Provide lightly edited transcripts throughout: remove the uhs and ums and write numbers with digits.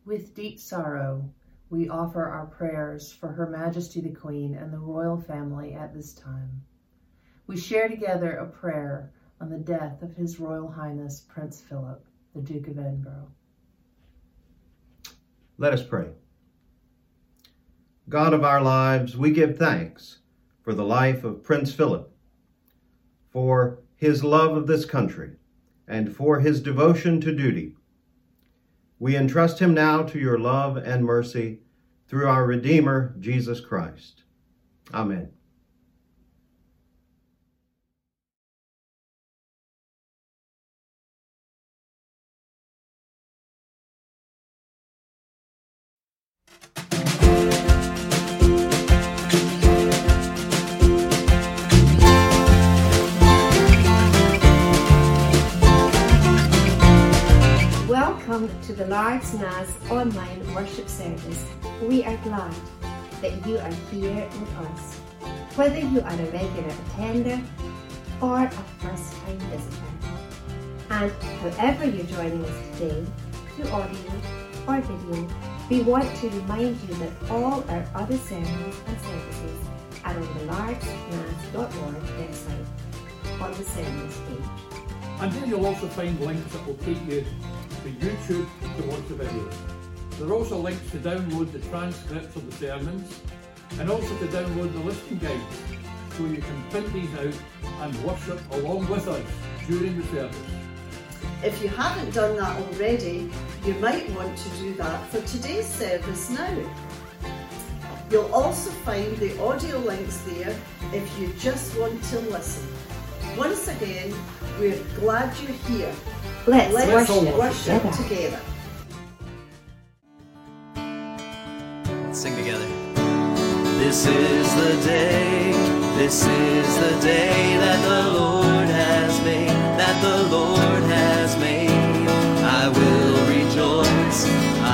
With deep sorrow, we offer our prayers for Her Majesty the Queen and the royal family at this time. We share together a prayer on the death of His Royal Highness Prince Philip, the Duke of Edinburgh. Let us pray. God of our lives, we give thanks for the life of Prince Philip, for his love of this country, and for his devotion to duty. We entrust him now to your love and mercy through our Redeemer, Jesus Christ. Amen. Welcome to the Lord's Mass online worship service. We are glad that you are here with us. Whether you are a regular attender or a first-time visitor. And however you're joining us today, through audio or video, we want to remind you that all our other sermons and services are on the lordsmass.org website on the sermons page. And there you'll also find links that will take you to YouTube to watch the videos. There are also links to download the transcripts of the sermons and also to download the listening guides so you can print these out and worship along with us during the service. If you haven't done that already, you might want to do that for today's service now. You'll also find the audio links there if you just want to listen. Once again, we're glad you're here. Let's worship together. Let's sing together. This is the day that the Lord has made, that the Lord has made. I will rejoice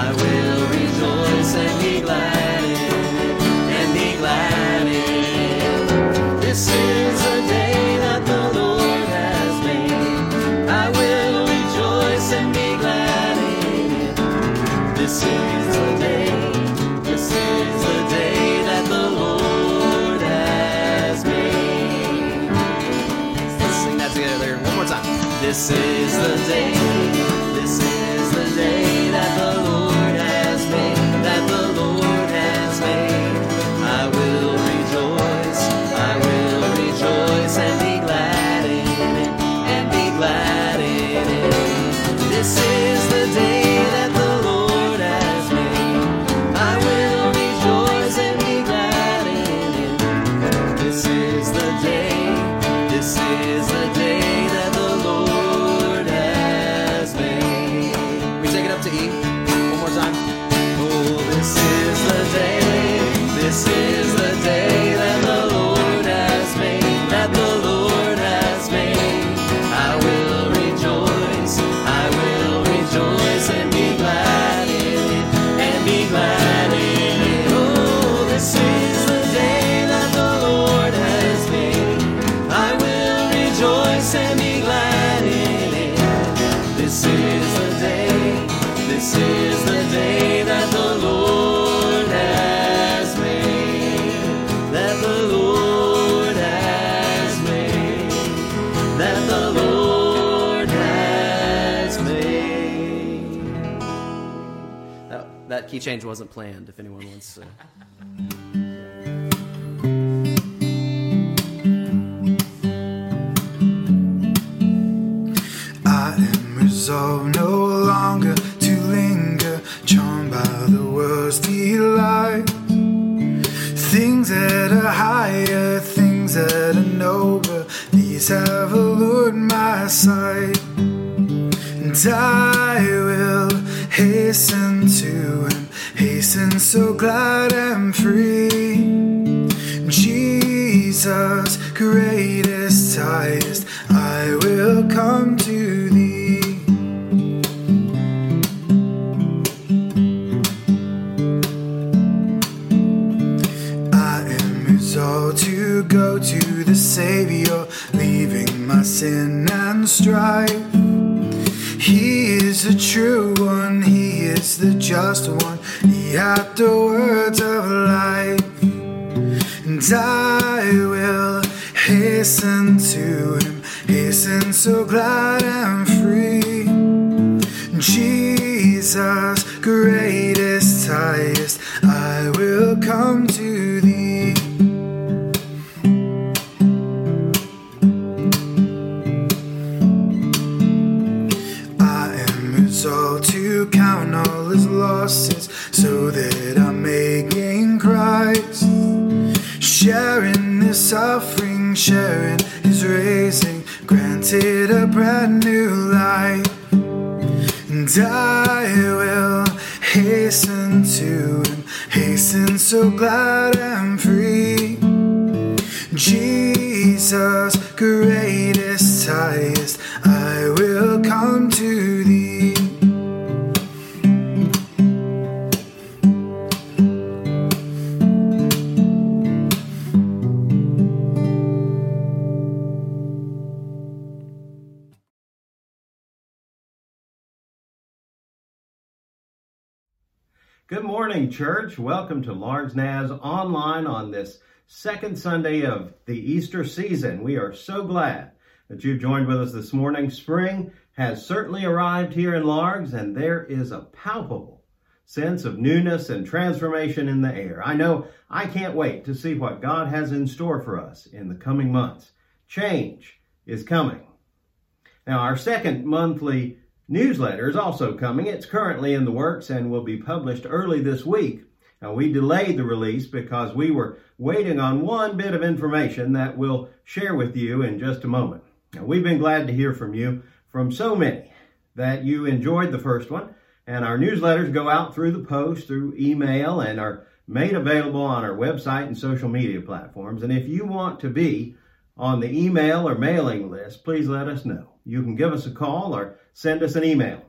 and be glad in it, and be glad in it. This is the day that the Lord has made. I will rejoice and be glad in it. This is the day that the Lord has made. Let's sing that together one more time. This is the day that the Lord has made, that the Lord has made. I will rejoice and be glad in it, and be glad in it. This is the day that the Lord has made. I will rejoice and be glad in it. This is the day that the Lord has made. We take it up to E one more time. Oh, this is the day that the Lord has made, that the Lord has made. I will rejoice and be glad in it, and be glad in it. Oh, this is the day that the Lord has made. I will rejoice and be glad in it. This is the day that the Lord has made, that the Lord has made, that the Lord has made. That key change wasn't planned, if anyone wants to. I am resolved no longer to linger, charmed by the world's delight. Things that are higher, things that are noble, these have allured my sight. And I will hasten to and hasten, so glad and free. Jesus, greatest, highest, I will come to thee. I am resolved to go to the Savior, leaving my sin and strife. He is the true one, He is the just one. He had the words of life, and I will hasten to him, hasten so glad and free. Jesus, greatest, highest, I will come to thee. I am resolved to count all his losses, so that I may gain Christ, sharing his suffering, sharing his raising, granted a brand new life. And I will hasten to him, hasten so glad and free. Jesus, greatest, highest, I will come to thee. Good morning, church. Welcome to Largs Naz Online on this second Sunday of the Easter season. We are so glad that you've joined with us this morning. Spring has certainly arrived here in Largs, and there is a palpable sense of newness and transformation in the air. I know I can't wait to see what God has in store for us in the coming months. Change is coming. Now, our second monthly newsletter is also coming. It's currently in the works and will be published early this week. Now, we delayed the release because we were waiting on one bit of information that we'll share with you in just a moment. Now, we've been glad to hear from you, from so many, that you enjoyed the first one. And our newsletters go out through the post, through email, and are made available on our website and social media platforms. And if you want to be on the email or mailing list, please let us know. You can give us a call or send us an email.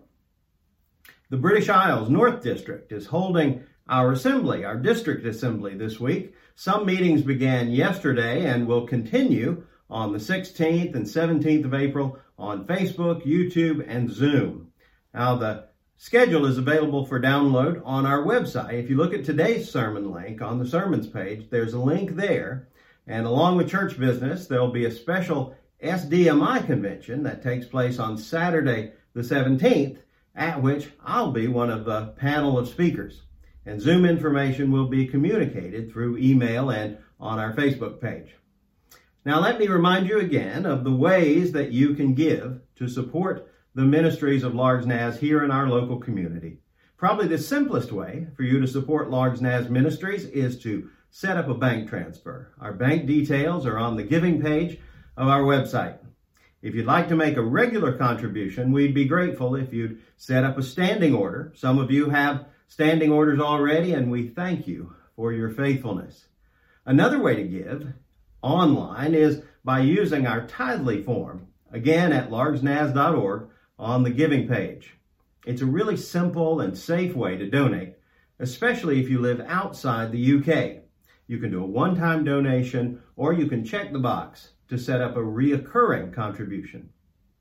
The British Isles North District is holding our assembly, our district assembly this week. Some meetings began yesterday and will continue on the 16th and 17th of April on Facebook, YouTube, and Zoom. Now, the schedule is available for download on our website. If you look at today's sermon link on the sermons page, there's a link there. And along with church business, there'll be a special SDMI convention that takes place on Saturday the 17th, at which I'll be one of the panel of speakers. And Zoom information will be communicated through email and on our Facebook page. Now, let me remind you again of the ways that you can give to support the ministries of Largs Naz here in our local community. Probably the simplest way for you to support Largs Naz Ministries is to set up a bank transfer. Our bank details are on the giving page of our website. If you'd like to make a regular contribution, we'd be grateful if you'd set up a standing order. Some of you have standing orders already, and we thank you for your faithfulness. Another way to give online is by using our Tithely form, again at largsnaz.org on the giving page. It's a really simple and safe way to donate, especially if you live outside the UK. You can do a one-time donation, or you can check the box to set up a reoccurring contribution.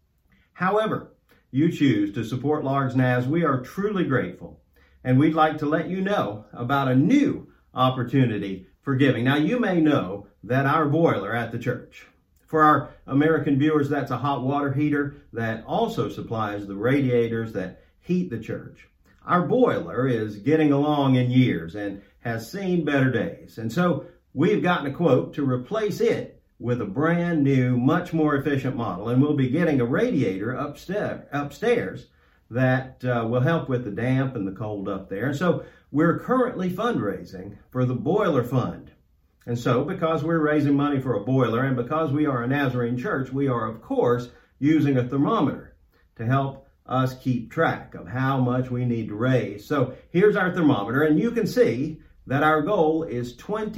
However you choose to support Largs Naz, we are truly grateful, and we'd like to let you know about a new opportunity for giving. Now, you may know that our boiler at the church, for our American viewers, that's a hot water heater that also supplies the radiators that heat the church. Our boiler is getting along in years and has seen better days. And so we've gotten a quote to replace it with a brand new, much more efficient model. And we'll be getting a radiator upstairs that will help with the damp and the cold up there. And so we're currently fundraising for the boiler fund. And so because we're raising money for a boiler and because we are a Nazarene church, we are, of course, using a thermometer to help us keep track of how much we need to raise. So here's our thermometer, and you can see that our goal is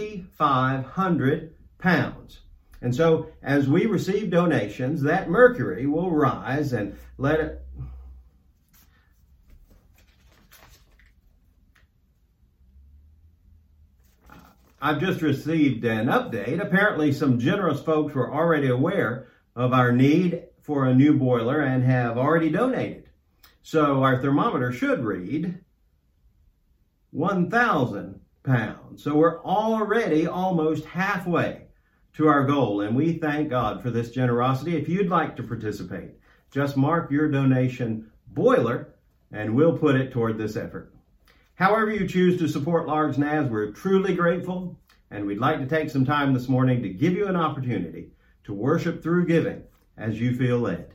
2,500 pounds. And so as we receive donations, that mercury will rise and let it... I've just received an update. Apparently some generous folks were already aware of our need for a new boiler and have already donated. So our thermometer should read 1,000 pounds. So we're already almost halfway to our goal, and we thank God for this generosity. If you'd like to participate, just mark your donation boiler, and we'll put it toward this effort. However you choose to support Largs NAS, we're truly grateful, and we'd like to take some time this morning to give you an opportunity to worship through giving as you feel led.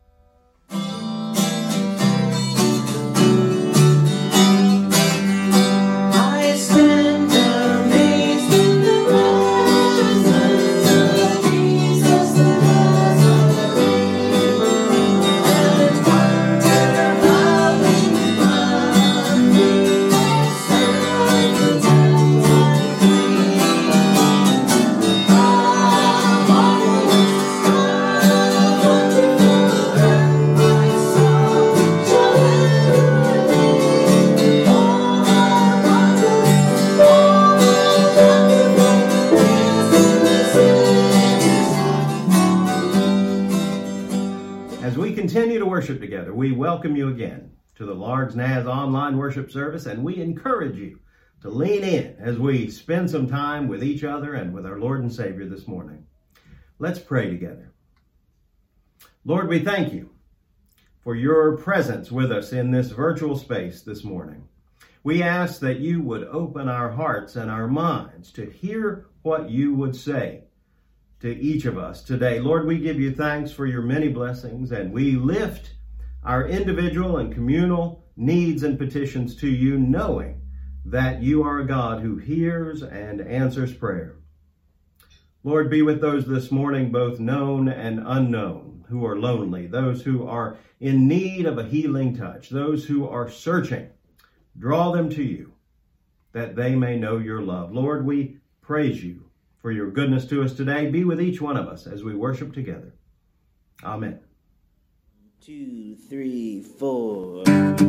Worship together. We welcome you again to the Largs NAS online worship service, and we encourage you to lean in as we spend some time with each other and with our Lord and Savior this morning. Let's pray together. Lord, we thank you for your presence with us in this virtual space this morning. We ask that you would open our hearts and our minds to hear what you would say to each of us today. Lord, we give you thanks for your many blessings, and we lift our individual and communal needs and petitions to you, knowing that you are a God who hears and answers prayer. Lord, be with those this morning, both known and unknown, who are lonely, those who are in need of a healing touch, those who are searching. Draw them to you, that they may know your love. Lord, we praise you for your goodness to us today. Be with each one of us as we worship together. Amen. 2, 3, 4.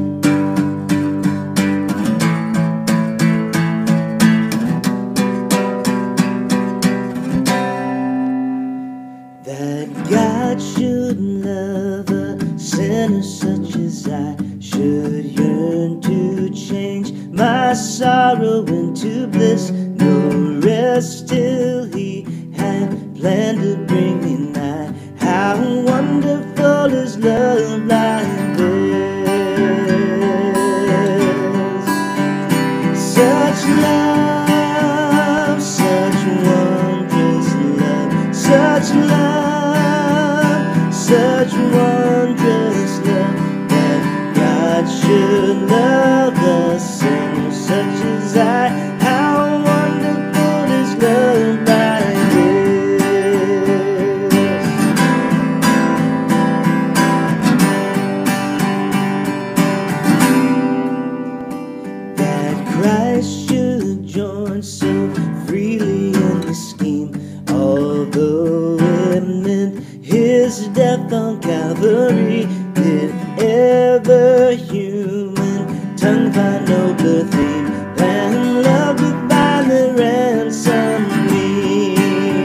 That God should love a sinner such as I, should yearn to change my sorrow into bliss. No rest till he had planned to bring me nigh. How wonderful is love like this. Such love, such wondrous love, such love, such wondrous love, that God should love the sinner such as I. On Calvary, did ever human tongue find nobler theme than love divine that ransomed me?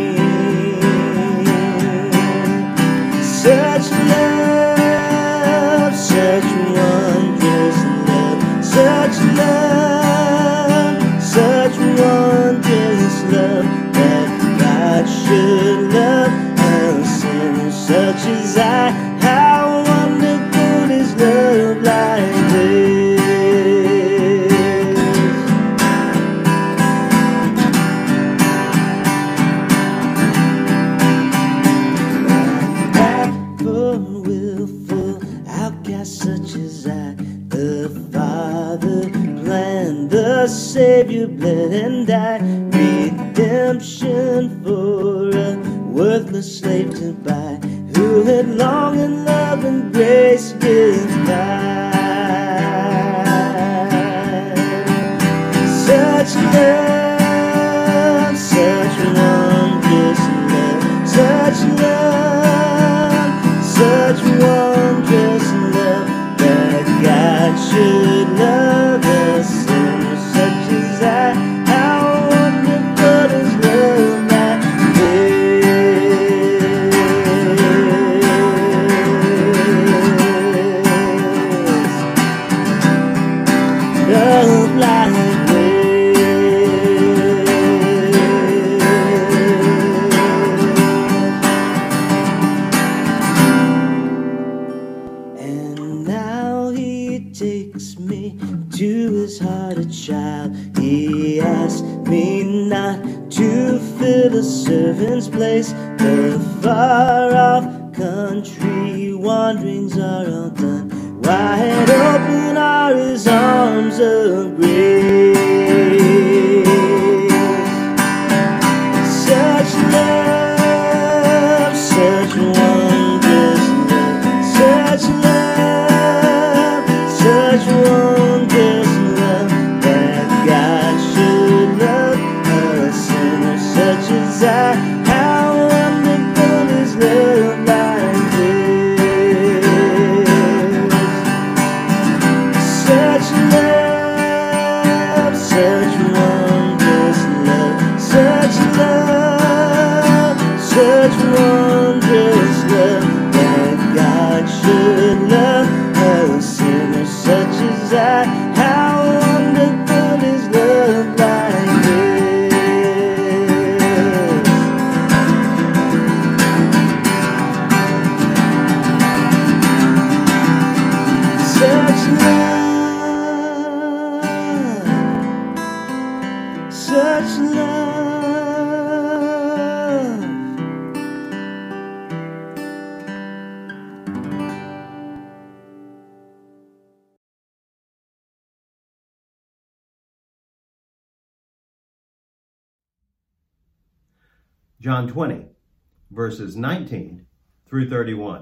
Such love, such wondrous love, such love, such wondrous love, that God should love such as I. How wonderful is love like this. Bad for willful outcast such as I, the Father planned, the Savior bled and died, redemption for a worthless slave to buy, who had long in love and grace divine. Such love, such wondrous love, such love, such wondrous love, that God should love a sinner such as I. How wonderful is love like this. Love like takes me to his heart a child. He asked me not to fill a servant's place. The far-off country wanderings are all done. Wide open are his arms of grace. Such love, such wondrous love, such love, such wondrous love, that God should love a sinner such as I. How wonderful is love like this. Such love, such wondrous love, such love, such wondrous love, that God should love a sinner such as I. How wonderful is love like this. Such love, such love. John 20, verses 19 through 31.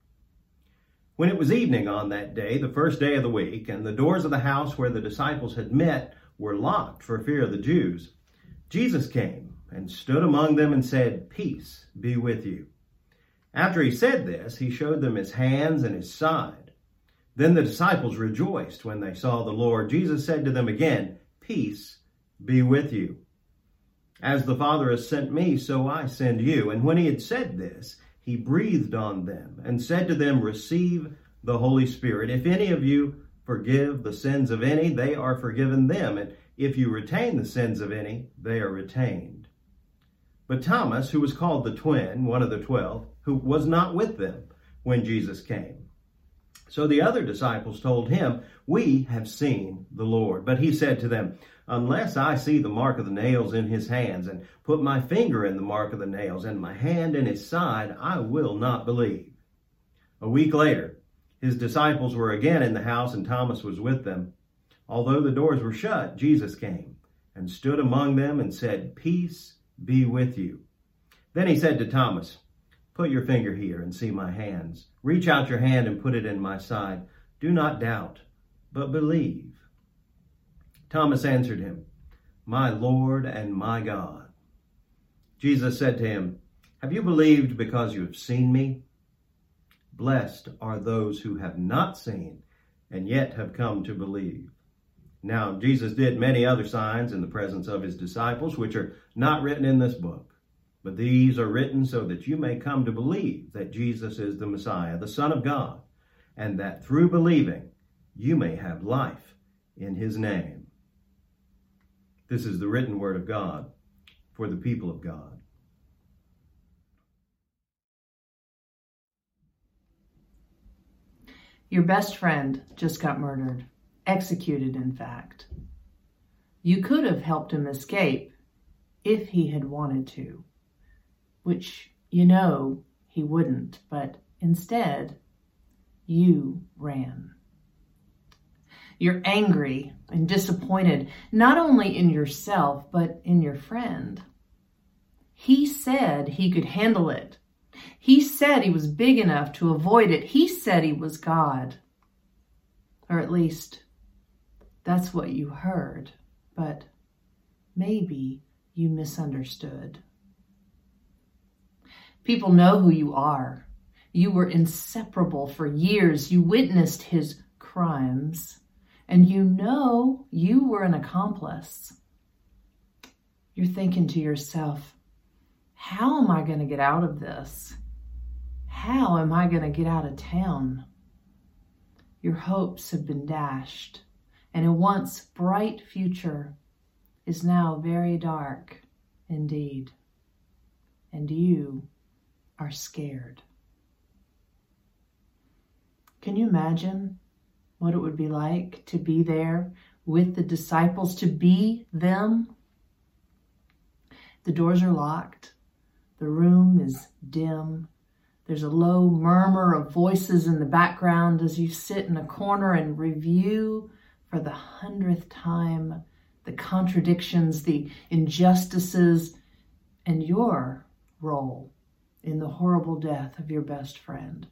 When it was evening on that day, the first day of the week, and the doors of the house where the disciples had met were locked for fear of the Jews, Jesus came and stood among them and said, "Peace be with you." After he said this, he showed them his hands and his side. Then the disciples rejoiced when they saw the Lord. Jesus said to them again, "Peace be with you. As the Father has sent me, so I send you." And when he had said this, he breathed on them and said to them, "Receive the Holy Spirit. If any of you forgive the sins of any, they are forgiven them. And if you retain the sins of any, they are retained." But Thomas, who was called the twin, one of the 12, who was not with them when Jesus came. So the other disciples told him, "We have seen the Lord." But he said to them, "Unless I see the mark of the nails in his hands, and put my finger in the mark of the nails, and my hand in his side, I will not believe." A week later, his disciples were again in the house, and Thomas was with them. Although the doors were shut, Jesus came and stood among them and said, "Peace be with you." Then he said to Thomas, "Put your finger here and see my hands. Reach out your hand and put it in my side. Do not doubt, but believe." Thomas answered him, "My Lord and my God." Jesus said to him, "Have you believed because you have seen me? Blessed are those who have not seen and yet have come to believe." Now, Jesus did many other signs in the presence of his disciples, which are not written in this book. But these are written so that you may come to believe that Jesus is the Messiah, the Son of God, and that through believing you may have life in his name. This is the written word of God for the people of God. Your best friend just got murdered, executed, in fact. You could have helped him escape if he had wanted to, which you know he wouldn't, but instead, you ran. You're angry and disappointed, not only in yourself, but in your friend. He said he could handle it. He said he was big enough to avoid it. He said he was God. Or at least, that's what you heard, but maybe you misunderstood. People know who you are. You were inseparable for years. You witnessed his crimes. And you know you were an accomplice. You're thinking to yourself, how am I going to get out of this? How am I going to get out of town? Your hopes have been dashed, and a once bright future is now very dark indeed. And you are scared. Can you imagine what it would be like to be there with the disciples, to be them? The doors are locked. The room is dim. There's a low murmur of voices in the background as you sit in a corner and review for the 100th time the contradictions, the injustices, and your role in the horrible death of your best friend.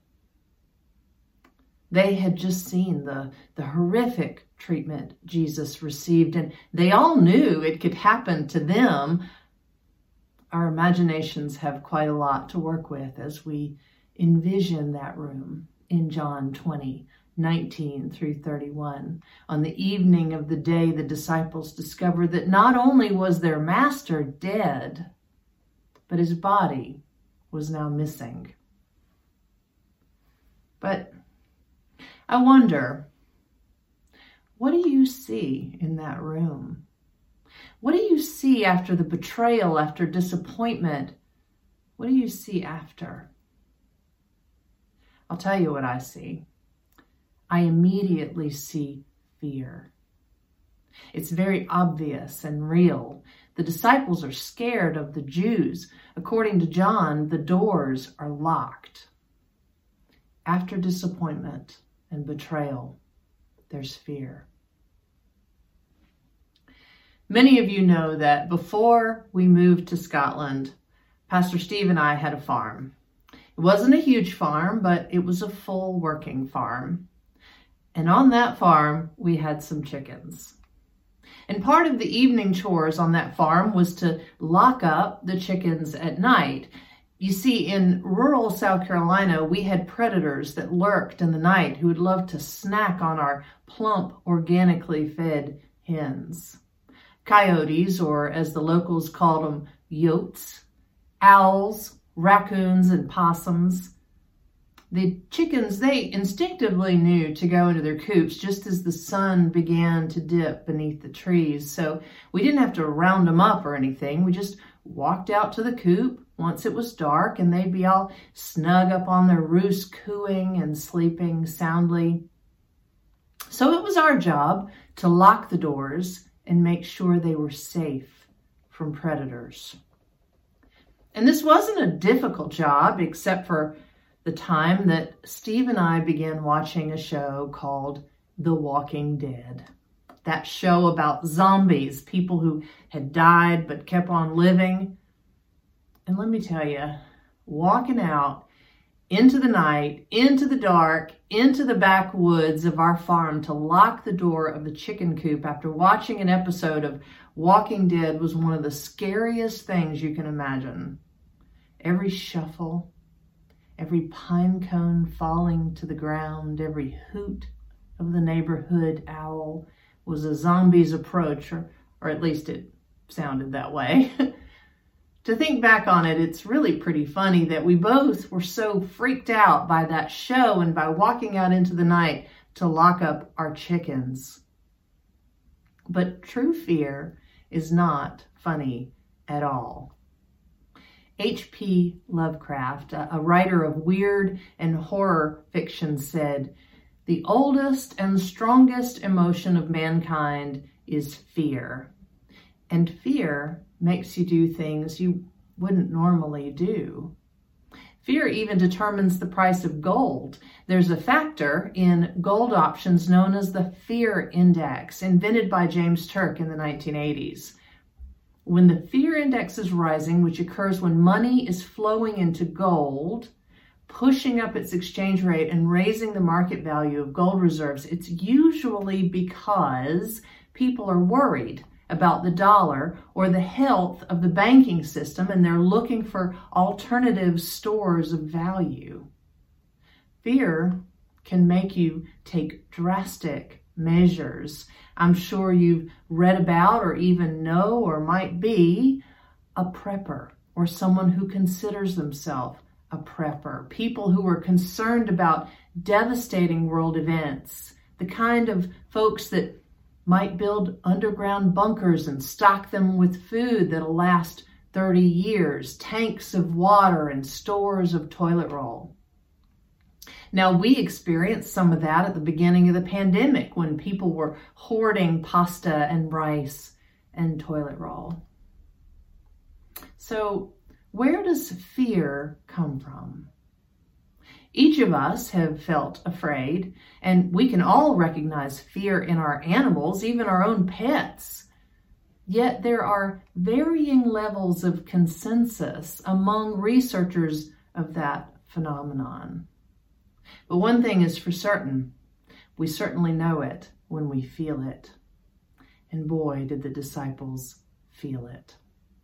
They had just seen the horrific treatment Jesus received, and they all knew it could happen to them. Our imaginations have quite a lot to work with as we envision that room in John 20:19 through 31. On the evening of the day, the disciples discovered that not only was their master dead, but his body was now missing. But I wonder, what do you see in that room? What do you see after the betrayal, after disappointment? What do you see after? I'll tell you what I see. I immediately see fear. It's very obvious and real. The disciples are scared of the Jews. According to John, the doors are locked. After disappointment and betrayal, there's fear. Many of you know that before we moved to Scotland, Pastor Steve and I had a farm. It wasn't a huge farm, but it was a full working farm. And on that farm, we had some chickens. And part of the evening chores on that farm was to lock up the chickens at night. You see, in rural South Carolina, we had predators that lurked in the night who would love to snack on our plump, organically fed hens. Coyotes, or as the locals called them, yotes, owls, raccoons, and possums. The chickens, they instinctively knew to go into their coops just as the sun began to dip beneath the trees. So we didn't have to round them up or anything. We just walked out to the coop once it was dark, and they'd be all snug up on their roost, cooing and sleeping soundly. So it was our job to lock the doors and make sure they were safe from predators. And this wasn't a difficult job, except for the time that Steve and I began watching a show called The Walking Dead. That show about zombies, people who had died but kept on living. And let me tell you, walking out into the night, into the dark, into the backwoods of our farm to lock the door of the chicken coop after watching an episode of Walking Dead was one of the scariest things you can imagine. Every shuffle, every pine cone falling to the ground, every hoot of the neighborhood owl was a zombie's approach, or at least it sounded that way. To think back on it, it's really pretty funny that we both were so freaked out by that show and by walking out into the night to lock up our chickens. But true fear is not funny at all. H.P. Lovecraft, a writer of weird and horror fiction, said, "The oldest and strongest emotion of mankind is fear. And fear makes you do things you wouldn't normally do. Fear even determines the price of gold. There's a factor in gold options known as the fear index, invented by James Turk in the 1980s. When the fear index is rising, which occurs when money is flowing into gold, pushing up its exchange rate and raising the market value of gold reserves, it's usually because people are worried about the dollar or the health of the banking system, and they're looking for alternative stores of value. Fear can make you take drastic measures. I'm sure you've read about or even know or might be a prepper or someone who considers themselves a prepper. People who are concerned about devastating world events, the kind of folks that might build underground bunkers and stock them with food that'll last 30 years, tanks of water and stores of toilet roll. Now, we experienced some of that at the beginning of the pandemic when people were hoarding pasta and rice and toilet roll. So, where does fear come from? Each of us have felt afraid, and we can all recognize fear in our animals, even our own pets. Yet there are varying levels of consensus among researchers of that phenomenon. But one thing is for certain, we certainly know it when we feel it. And boy, did the disciples feel it.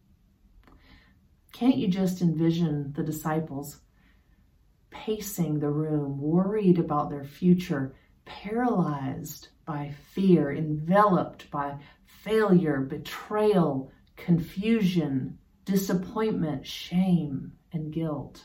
Can't you just envision the disciples pacing the room, worried about their future, paralyzed by fear, enveloped by failure, betrayal, confusion, disappointment, shame, and guilt?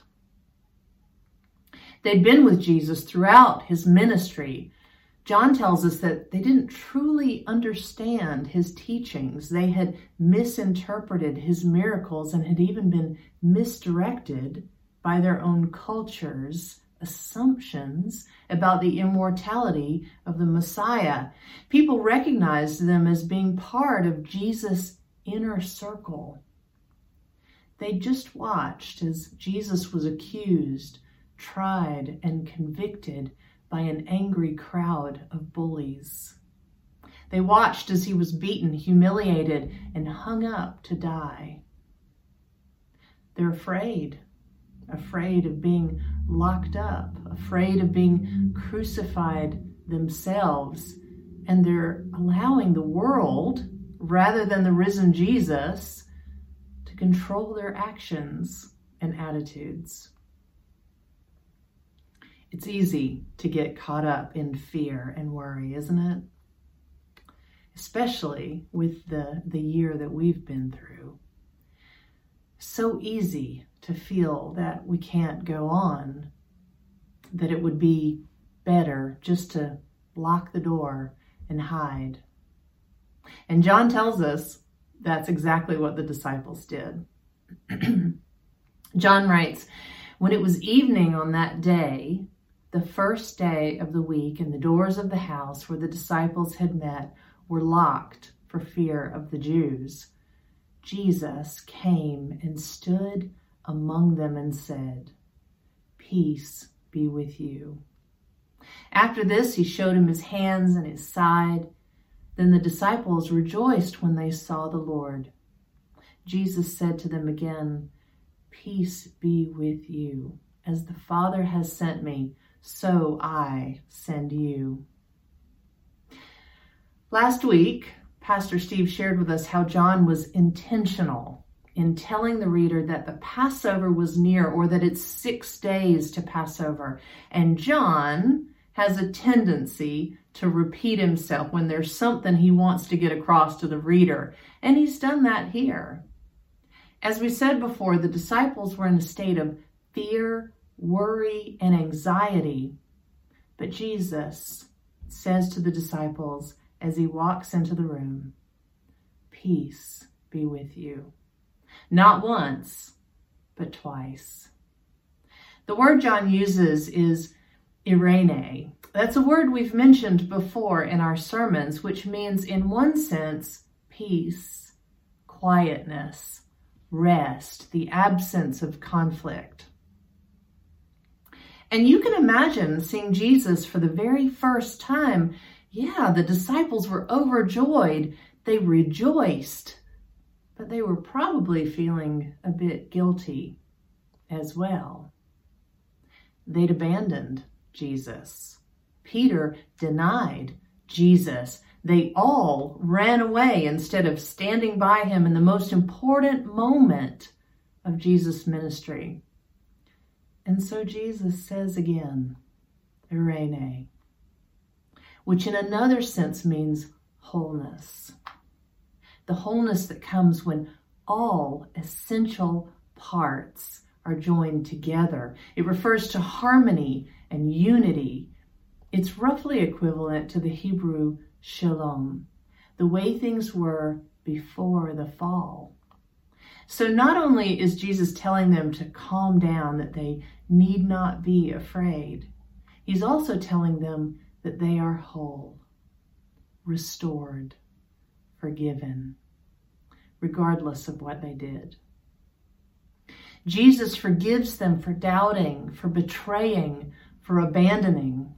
They'd been with Jesus throughout his ministry. John tells us that they didn't truly understand his teachings. They had misinterpreted his miracles and had even been misdirected by their own culture's assumptions about the immortality of the Messiah. People recognized them as being part of Jesus' inner circle. They just watched as Jesus was accused, tried, and convicted by an angry crowd of bullies. They watched as he was beaten, humiliated, and hung up to die. They're afraid of being locked up, afraid of being crucified themselves, and they're allowing the world, rather than the risen Jesus, to control their actions and attitudes. It's easy to get caught up in fear and worry, isn't it? Especially with the year that we've been through. So easy to feel that we can't go on, that it would be better just to lock the door and hide. And John tells us that's exactly what the disciples did. John writes, "When it was evening on that day, the first day of the week, and the doors of the house where the disciples had met were locked for fear of the Jews, Jesus came and stood among them and said, 'Peace be with you.' After this, he showed him his hands and his side. Then the disciples rejoiced when they saw the Lord. Jesus said to them again, 'Peace be with you. As the Father has sent me, so I send you.'" Last week, Pastor Steve shared with us how John was intentional in telling the reader that the Passover was near, or that it's 6 days to Passover. And John has a tendency to repeat himself when there's something he wants to get across to the reader. And he's done that here. As we said before, the disciples were in a state of fear, worry, and anxiety. But Jesus says to the disciples as he walks into the room, "Peace be with you." Not once, but twice. The word John uses is eirene. That's a word we've mentioned before in our sermons, which means, in one sense, peace, quietness, rest, the absence of conflict. And you can imagine seeing Jesus for the very first time. Yeah, the disciples were overjoyed. They rejoiced, but they were probably feeling a bit guilty as well. They'd abandoned Jesus. Peter denied Jesus. They all ran away instead of standing by him in the most important moment of Jesus' ministry. And so Jesus says again, eirene, which in another sense means wholeness. The wholeness that comes when all essential parts are joined together. It refers to harmony and unity. It's roughly equivalent to the Hebrew shalom, the way things were before the fall. So not only is Jesus telling them to calm down, that they need not be afraid, He's also telling them that they are whole, restored, forgiven, regardless of what they did. Jesus forgives them for doubting, for betraying, for abandoning.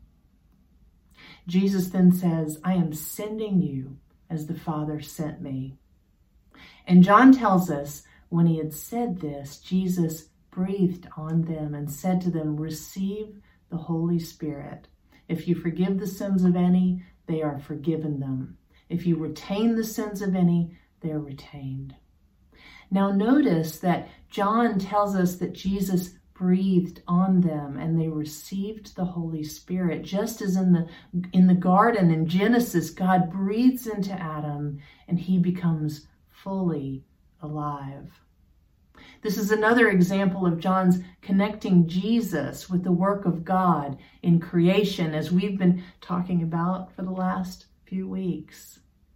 Jesus then says, I am sending you as the Father sent me. And John tells us, when he had said this, Jesus breathed on them and said to them, receive the Holy Spirit. If you forgive the sins of any, they are forgiven them. If you retain the sins of any, they are retained. Now notice that John tells us that Jesus breathed on them and they received the Holy Spirit. Just as in the garden in Genesis, God breathes into Adam and he becomes fully alive. This is another example of John's connecting Jesus with the work of God in creation, as we've been talking about for the last few weeks.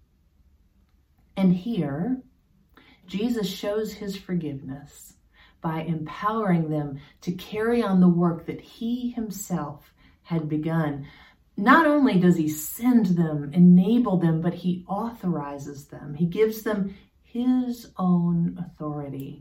And here, Jesus shows his forgiveness by empowering them to carry on the work that he himself had begun. Not only does he send them, enable them, but he authorizes them. He gives them his own authority.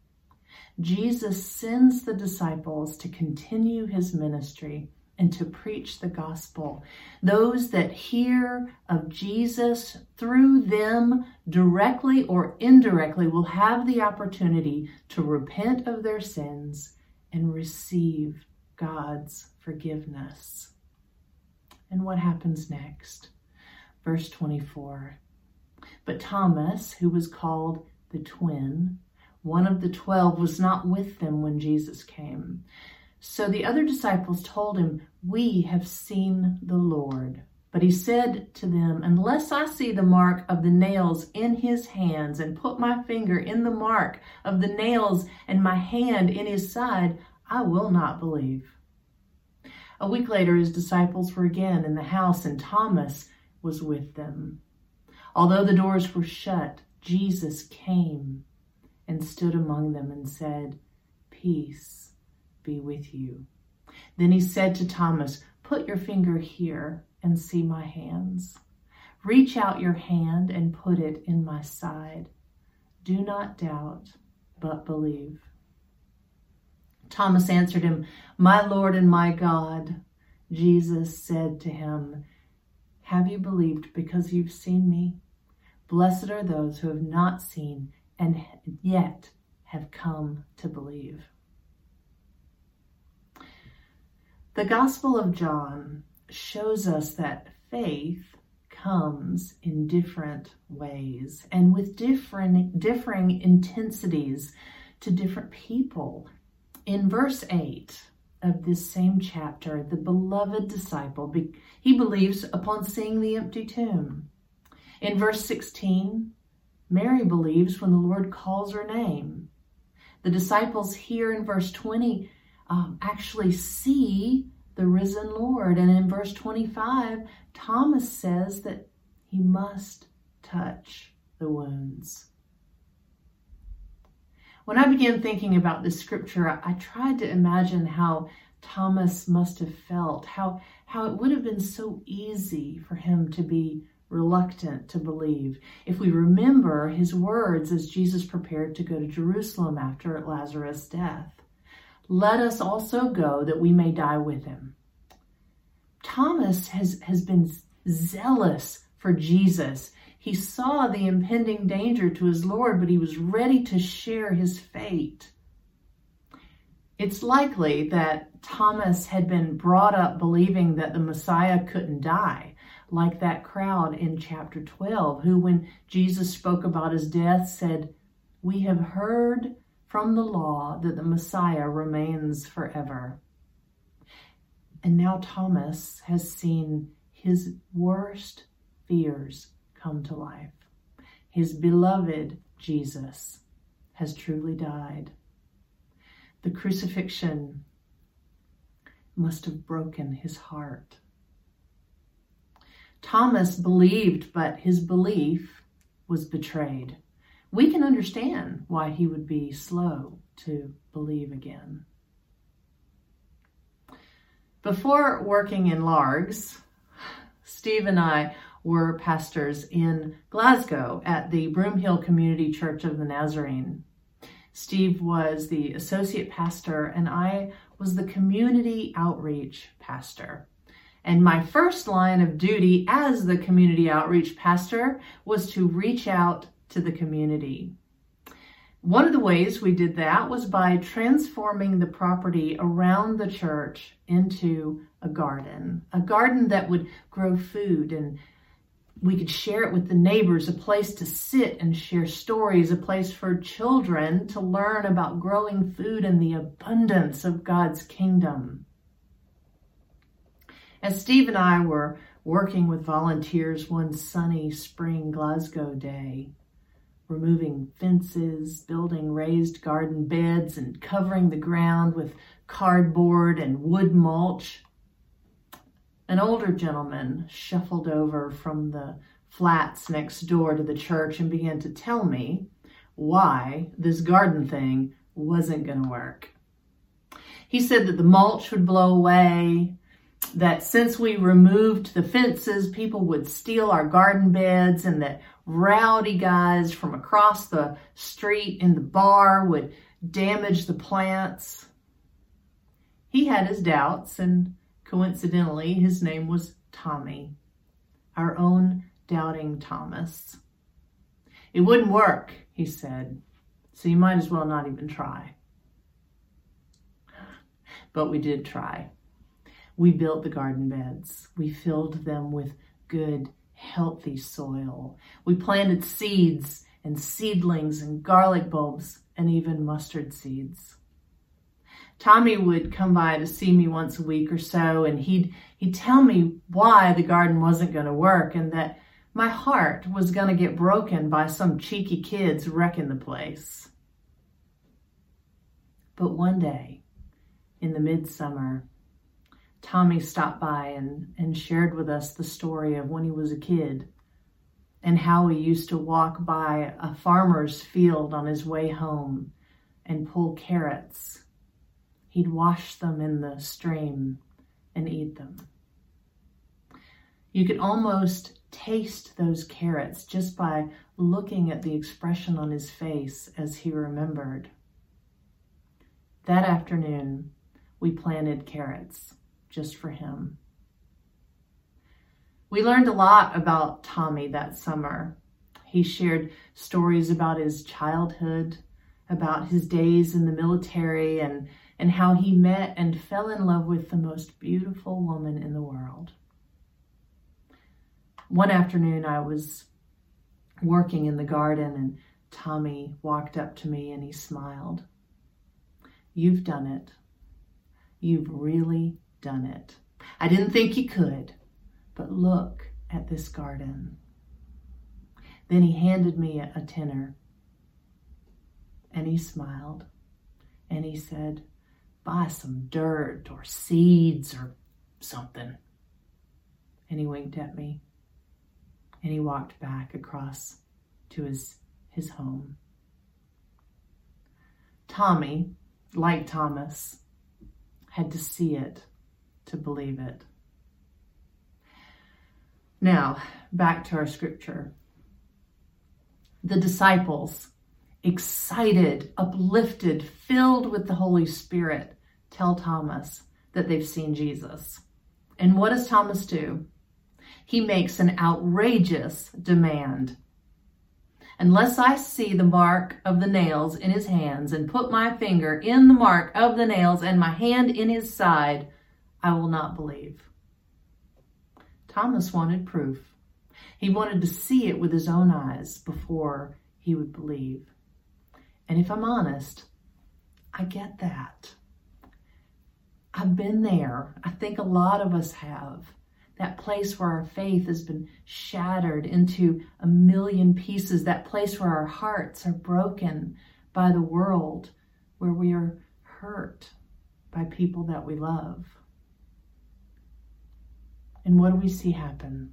Jesus sends the disciples to continue his ministry and to preach the gospel. Those that hear of Jesus through them, directly or indirectly, will have the opportunity to repent of their sins and receive God's forgiveness. And what happens next? Verse 24. But Thomas, who was called the twin, one of the 12, was not with them when Jesus came. So the other disciples told him, we have seen the Lord. But he said to them, unless I see the mark of the nails in his hands and put my finger in the mark of the nails and my hand in his side, I will not believe. A week later, his disciples were again in the house and Thomas was with them. Although the doors were shut, Jesus came and stood among them and said, peace be with you. Then he said to Thomas, put your finger here and see my hands. Reach out your hand and put it in my side. Do not doubt, but believe. Thomas answered him, my Lord and my God. Jesus said to him, have you believed because you've seen me? Blessed are those who have not seen and yet have come to believe. The Gospel of John shows us that faith comes in different ways and with differing intensities to different people. In verse 8 of this same chapter, the beloved disciple, he believes upon seeing the empty tomb. In verse 16, Mary believes when the Lord calls her name. The disciples here in verse 20 actually see the risen Lord. And in verse 25, Thomas says that he must touch the wounds. When I began thinking about this scripture, I tried to imagine how Thomas must have felt, how it would have been so easy for him to be reluctant to believe. If we remember his words as Jesus prepared to go to Jerusalem after Lazarus' death, let us also go that we may die with him. Thomas has been zealous for Jesus. He saw the impending danger to his Lord, but he was ready to share his fate. It's likely that Thomas had been brought up believing that the Messiah couldn't die, like that crowd in chapter 12, who, when Jesus spoke about his death, said, we have heard from the law that the Messiah remains forever. And now Thomas has seen his worst fears come to life. His beloved Jesus has truly died. The crucifixion must have broken his heart. Thomas believed, but his belief was betrayed. We can understand why he would be slow to believe again. Before working in Largs, Steve and I were pastors in Glasgow at the Broomhill Community Church of the Nazarene. Steve was the associate pastor and I was the community outreach pastor. And my first line of duty as the community outreach pastor was to reach out to the community. One of the ways we did that was by transforming the property around the church into a garden that would grow food, and we could share it with the neighbors, a place to sit and share stories, a place for children to learn about growing food and the abundance of God's kingdom. As Steve and I were working with volunteers one sunny spring Glasgow day, removing fences, building raised garden beds, and covering the ground with cardboard and wood mulch, an older gentleman shuffled over from the flats next door to the church and began to tell me why this garden thing wasn't going to work. He said that the mulch would blow away, that since we removed the fences, people would steal our garden beds, and that rowdy guys from across the street in the bar would damage the plants. He had his doubts, and coincidentally, his name was Tommy, our own doubting Thomas. It wouldn't work, he said, so you might as well not even try. But we did try. We built the garden beds. We filled them with good, healthy soil. We planted seeds and seedlings and garlic bulbs and even mustard seeds. Tommy would come by to see me once a week or so, and he'd tell me why the garden wasn't going to work and that my heart was going to get broken by some cheeky kids wrecking the place. But one day, in the midsummer, Tommy stopped by and shared with us the story of when he was a kid and how he used to walk by a farmer's field on his way home and pull carrots. He'd wash them in the stream and eat them. You could almost taste those carrots just by looking at the expression on his face as he remembered. That afternoon, we planted carrots just for him. We learned a lot about Tommy that summer. He shared stories about his childhood, about his days in the military, and how he met and fell in love with the most beautiful woman in the world. One afternoon, I was working in the garden, and Tommy walked up to me and he smiled. "You've done it. You've really done it. I didn't think you could, but look at this garden." Then he handed me a tenner, and he smiled, and he said, "Buy some dirt or seeds or something." And he winked at me, and he walked back across to his home. Tommy, like Thomas, had to see it to believe it. Now, back to our scripture. The disciples, excited, uplifted, filled with the Holy Spirit, tell Thomas that they've seen Jesus. And what does Thomas do? He makes an outrageous demand. "Unless I see the mark of the nails in his hands and put my finger in the mark of the nails and my hand in his side, I will not believe." Thomas wanted proof. He wanted to see it with his own eyes before he would believe. And if I'm honest, I get that. I've been there. I think a lot of us have. That place where our faith has been shattered into a million pieces. That place where our hearts are broken by the world, where we are hurt by people that we love. And what do we see happen?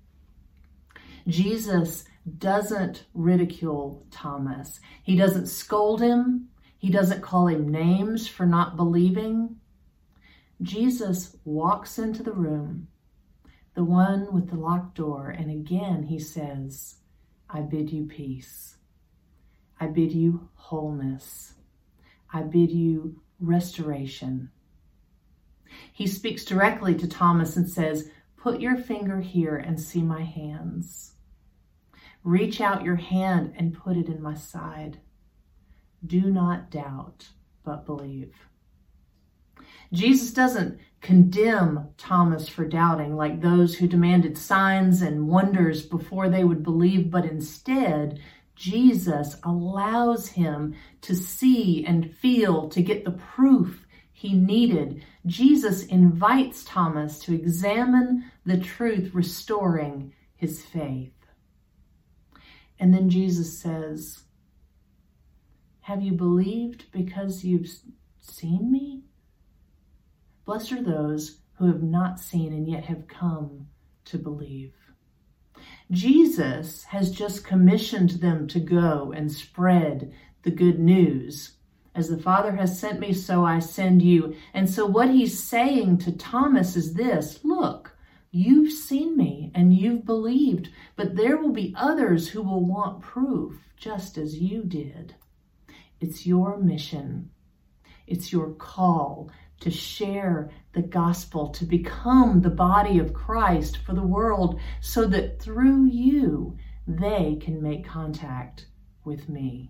Jesus doesn't ridicule Thomas. He doesn't scold him. He doesn't call him names for not believing. Jesus walks into the room, the one with the locked door, and again he says, I bid you peace. I bid you wholeness. I bid you restoration. He speaks directly to Thomas and says, put your finger here and see my hands. Reach out your hand and put it in my side. Do not doubt, but believe. Jesus doesn't condemn Thomas for doubting like those who demanded signs and wonders before they would believe, but instead, Jesus allows him to see and feel, to get the proof he needed. Jesus invites Thomas to examine the truth, restoring his faith. And then Jesus says, have you believed because you've seen me? Blessed are those who have not seen and yet have come to believe. Jesus has just commissioned them to go and spread the good news. As the Father has sent me, so I send you. And so what he's saying to Thomas is this: look, you've seen me and you've believed, but there will be others who will want proof, just as you did. It's your mission. It's your call to share the gospel, to become the body of Christ for the world, so that through you, they can make contact with me.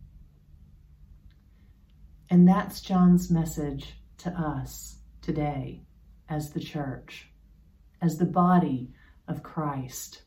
And that's John's message to us today as the church, as the body of Christ.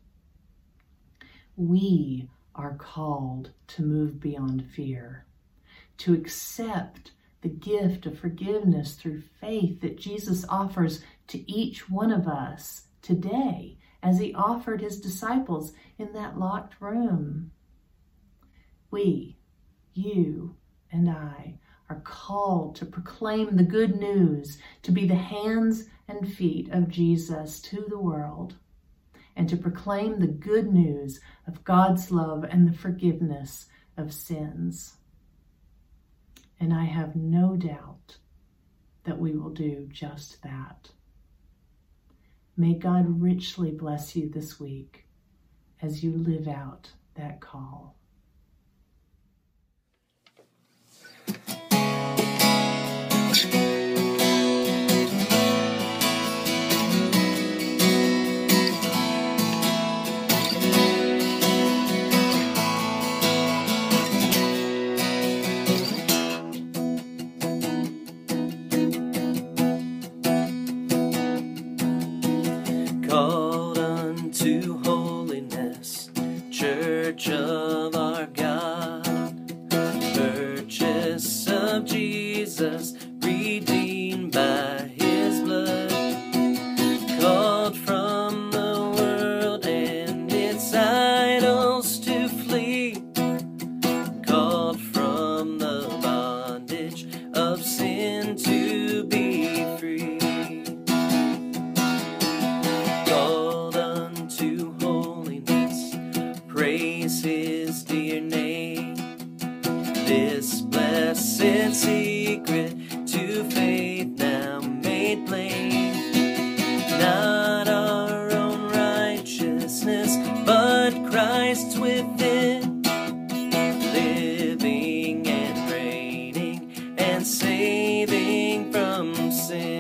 We are called to move beyond fear, to accept the gift of forgiveness through faith that Jesus offers to each one of us today, as he offered his disciples in that locked room. We, you and I, are called to proclaim the good news, to be the hands and feet of Jesus to the world, and to proclaim the good news of God's love and the forgiveness of sins. And I have no doubt that we will do just that. May God richly bless you this week as you live out that call. Called unto holiness, Church of our God, purchase of Jesus, redeemed by his blood, called from the world and its idols to flee, called from the bondage of sin to be free. Called unto holiness, praise his dear name. This blessed secret to faith now made plain. Not our own righteousness, but Christ's within, living and reigning and saving from sin.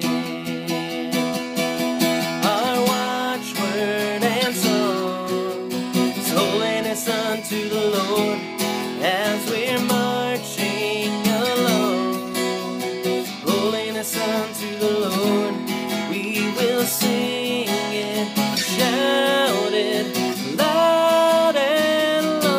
Our watchword and song is holiness unto the Lord, as we're marching along. Holiness unto the Lord, we will sing it, shout it loud and long.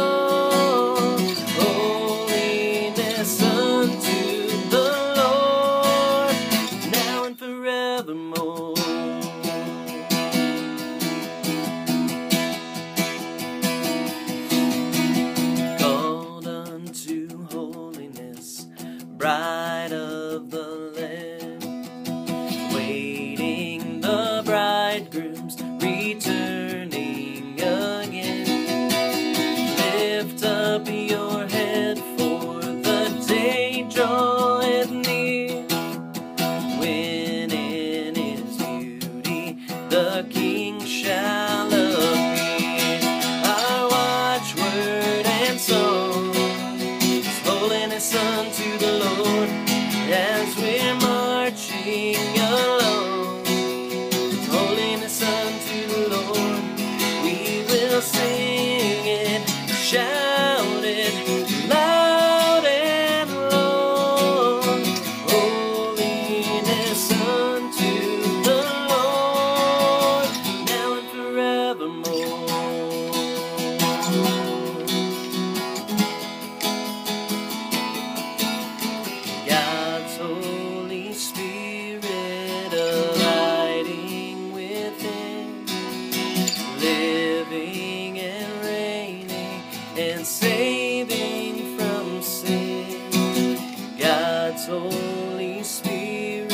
living and reigning and saving from sin. God's Holy Spirit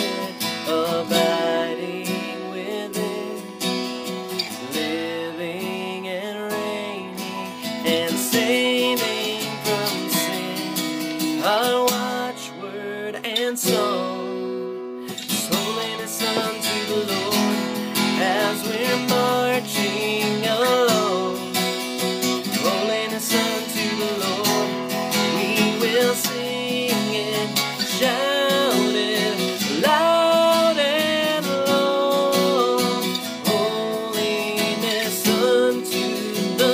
abiding within, living and reigning and saving from sin. Our watchword and song, holiness unto the Lord, as we're marching along. Holiness unto the Lord, we will sing it, shout it loud and long. Holiness unto the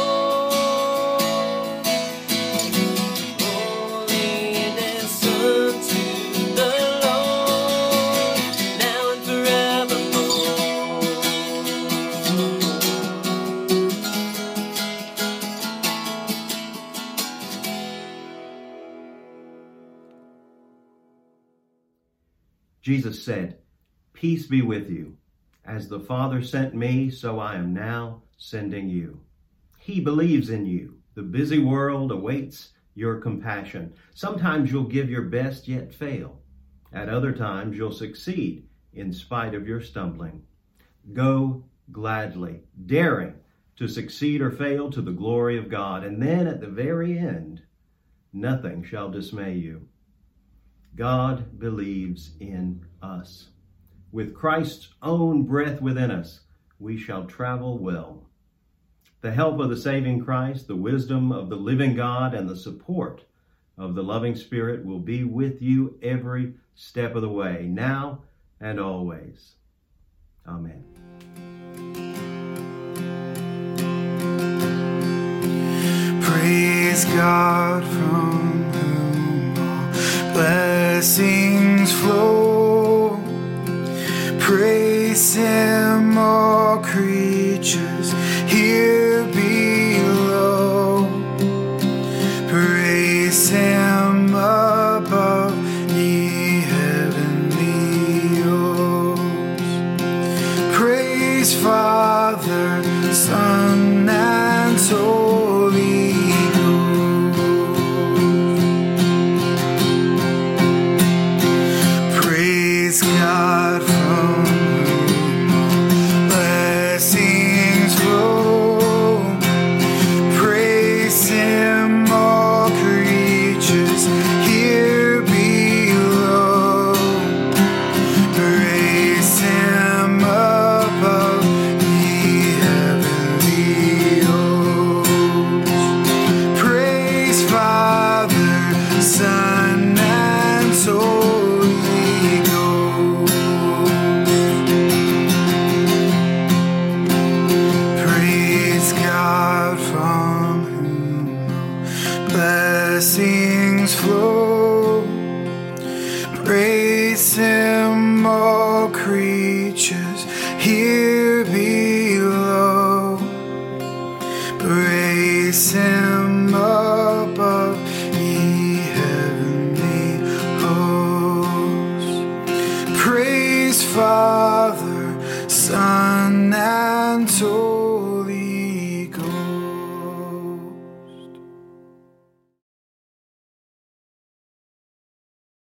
Lord. Holiness unto the Lord, now and forevermore. Jesus said, "Peace be with you. As the Father sent me, so I am now sending you." He believes in you. The busy world awaits your compassion. Sometimes you'll give your best yet fail. At other times you'll succeed in spite of your stumbling. Go gladly, daring to succeed or fail to the glory of God. And then at the very end, nothing shall dismay you. God believes in us. With Christ's own breath within us, we shall travel well. The help of the saving Christ, the wisdom of the living God, and the support of the loving Spirit will be with you every step of the way, now and always. Amen. Praise God from whom all blessings flow. Praise Him, all creatures here below. Praise Him above, ye heavenly hosts. Praise Father, Son, and Holy Ghost. Praise God from whom all blessings flow. Praise Him, all creatures here below. Praise Him above, ye heavenly hosts. Praise Father, Son, and Holy Ghost. Praise God from whom all blessings flow. Praise Him, all creatures here below. Praise Him above, ye heavenly hosts. Praise Father, Son,